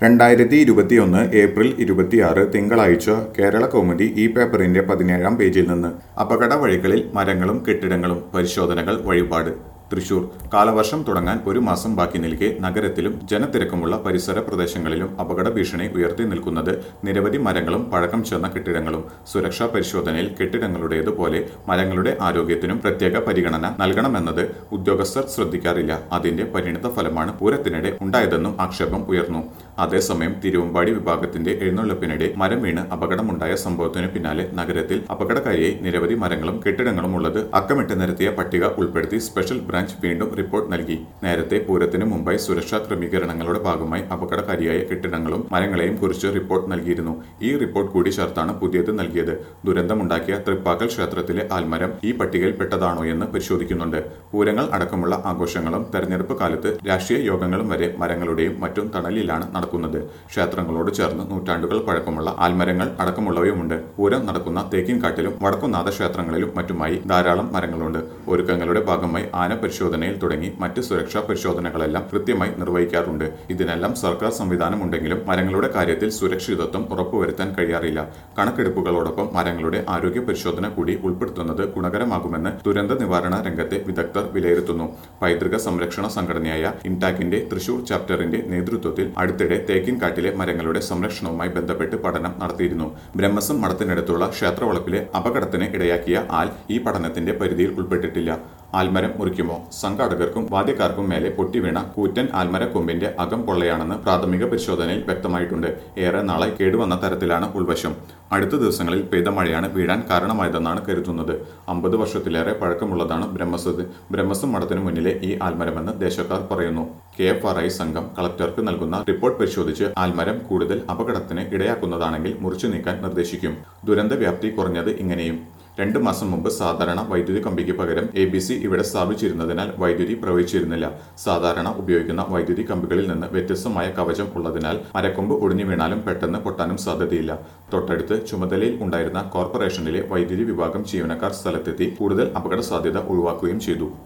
2021 April 26 തിങ്കളാഴ്ച കേരള കൗമുദി ഈ പേപ്പറിന്റെ 17-ാം പേജിൽ നിന്ന് അപകട വഴികളിൽ മരങ്ങളും കെട്ടിടങ്ങളും പരിശോധനകൾ വഴിപാട് തൃശൂർ കാലവർഷം തുടങ്ങാൻ ഒരു മാസം ബാക്കി നിൽക്കെ നഗരത്തിലും ജനത്തിരക്കുമുള്ള പരിസര പ്രദേശങ്ങളിലും അപകട ഭീഷണി ഉയർത്തി നിൽക്കുന്നത് നിരവധി മരങ്ങളും പഴക്കം ചെന്ന കെട്ടിടങ്ങളും സുരക്ഷാ പരിശോധനയിൽ കെട്ടിടങ്ങളുടേതുപോലെ മരങ്ങളുടെ ആരോഗ്യത്തിനും പ്രത്യേക പരിഗണന നൽകണമെന്നത് ഉദ്യോഗസ്ഥർ ശ്രദ്ധിക്കാറില്ല. അതിന്റെ പരിണിത ഫലമാണ് പൂരത്തിനിടെ ഉണ്ടായതെന്നും ആക്ഷേപം ഉയർന്നു. അതേസമയം തിരുവമ്പാടി വിഭാഗത്തിന്റെ എഴുന്നള്ളിപ്പിനിടെ മരം വീണ് അപകടമുണ്ടായ സംഭവത്തിനു പിന്നാലെ നഗരത്തിൽ അപകടകാരിയായി നിരവധി മരങ്ങളും കെട്ടിടങ്ങളും ഉള്ളത് അക്കമിട്ട് നിരത്തിയ പട്ടിക ഉൾപ്പെടുത്തി സ്പെഷ്യൽ ബ്രാഞ്ച് വീണ്ടും റിപ്പോർട്ട് നൽകി. നേരത്തെ പൂരത്തിനു മുമ്പായി സുരക്ഷാ ക്രമീകരണങ്ങളുടെ ഭാഗമായി അപകടകാരിയായ കെട്ടിടങ്ങളും മരങ്ങളെയും കുറിച്ച് റിപ്പോർട്ട് നൽകിയിരുന്നു. ഈ റിപ്പോർട്ട് കൂടി ചേർത്താണ് പുതിയത് നൽകിയത്. ദുരന്തമുണ്ടാക്കിയ തൃപ്പാക്കൽ ക്ഷേത്രത്തിലെ ആൽമരം ഈ പട്ടികയിൽ പെട്ടതാണോ എന്ന് പരിശോധിക്കുന്നുണ്ട്. പൂരങ്ങൾ അടക്കമുള്ള ആഘോഷങ്ങളും തെരഞ്ഞെടുപ്പ് കാലത്ത് രാഷ്ട്രീയ യോഗങ്ങളും വരെ മരങ്ങളുടെയും മറ്റും തണലിലാണ് നടക്കുന്നത്. ക്ഷേത്രങ്ങളോട് ചേർന്ന് നൂറ്റാണ്ടുകൾ പഴക്കമുള്ള ആൽമരങ്ങൾ അടക്കമുള്ളവയുമുണ്ട്. പൂരം നടക്കുന്ന തേക്കിൻകാട്ടിലും വടക്കുംനാഥ ക്ഷേത്രങ്ങളിലും മറ്റുമായി ധാരാളം മരങ്ങളുണ്ട്. ഒരുക്കങ്ങളുടെ ഭാഗമായി ആന പരിശോധനയിൽ തുടങ്ങി മറ്റ് സുരക്ഷാ പരിശോധനകളെല്ലാം കൃത്യമായി നിർവഹിക്കാറുണ്ട്. ഇതിനെല്ലാം സർക്കാർ സംവിധാനമുണ്ടെങ്കിലും മരങ്ങളുടെ കാര്യത്തിൽ സുരക്ഷിതത്വം ഉറപ്പുവരുത്താൻ കഴിയാറില്ല. കണക്കെടുപ്പുകളോടൊപ്പം മരങ്ങളുടെ ആരോഗ്യ പരിശോധന കൂടി ഉൾപ്പെടുത്തുന്നത് ഗുണകരമാകുമെന്ന് ദുരന്ത നിവാരണ രംഗത്തെ വിദഗ്ധർ വിലയിരുത്തുന്നു. പൈതൃക സംരക്ഷണ സംഘടനയായ ഇൻടാക്കിന്റെ തൃശൂർ ചാപ്റ്ററിന്റെ നേതൃത്വത്തിൽ അടുത്തിടെ തേക്കിൻകാട്ടിലെ മരങ്ങളുടെ സംരക്ഷണവുമായി ബന്ധപ്പെട്ട് പഠനം നടത്തിയിരുന്നു. ബ്രഹ്മസം മഠത്തിനടുത്തുള്ള ക്ഷേത്രവളപ്പിലെ അപകടത്തിന് ഇടയാക്കിയ ആൽ ഈ പഠനത്തിന്റെ പരിധിയിൽ ഉൾപ്പെട്ടിട്ടില്ല. ആൽമരം മുറിക്കുമോ? സംഘാടകർക്കും വാദ്യക്കാർക്കും മേലെ പൊട്ടിവീണ കൂറ്റൻ ആൽമര കൊമ്പിന്റെ അകം പൊള്ളയാണെന്ന് പ്രാഥമിക പരിശോധനയിൽ വ്യക്തമായിട്ടുണ്ട്. ഏറെ നാളായി കേടുവന്ന തരത്തിലാണ് ഉൾവശം. അടുത്ത ദിവസങ്ങളിൽ പെയ്ത മഴയാണ് വീഴാൻ കാരണമായതെന്നാണ് കരുതുന്നത്. 50 വർഷത്തിലേറെ പഴക്കമുള്ളതാണ് ബ്രഹ്മസം മഠത്തിനു മുന്നിലെ ഈ ആൽമരമെന്ന് ദേശക്കാർ പറയുന്നു. KFRI സംഘം കളക്ടർക്ക് നൽകുന്ന റിപ്പോർട്ട് പരിശോധിച്ച് ആൽമരം കൂടുതൽ അപകടത്തിന് ഇടയാക്കുന്നതാണെങ്കിൽ മുറിച്ചു നീക്കാൻ നിർദ്ദേശിക്കും. ദുരന്ത വ്യാപ്തി കുറഞ്ഞത് ഇങ്ങനെയും 2 മാസം മുമ്പ് സാധാരണ വൈദ്യുതി കമ്പിക്ക് പകരം ABC ഇവിടെ സ്ഥാപിച്ചിരുന്നതിനാൽ വൈദ്യുതി പ്രവഹിച്ചിരുന്നില്ല. സാധാരണ ഉപയോഗിക്കുന്ന വൈദ്യുതി കമ്പികളിൽ നിന്ന് വ്യത്യസ്തമായ കവചം ഉള്ളതിനാൽ മരക്കൊമ്പ് ഒടിഞ്ഞു വീണാലും പെട്ടെന്ന് പൊട്ടാനും സാധ്യതയില്ല. തൊട്ടടുത്ത് ചുമതലയിൽ ഉണ്ടായിരുന്ന കോർപ്പറേഷനിലെ വൈദ്യുതി വിഭാഗം ജീവനക്കാർ സ്ഥലത്തെത്തി കൂടുതൽ അപകട സാധ്യത ഒഴിവാക്കുകയും ചെയ്തു.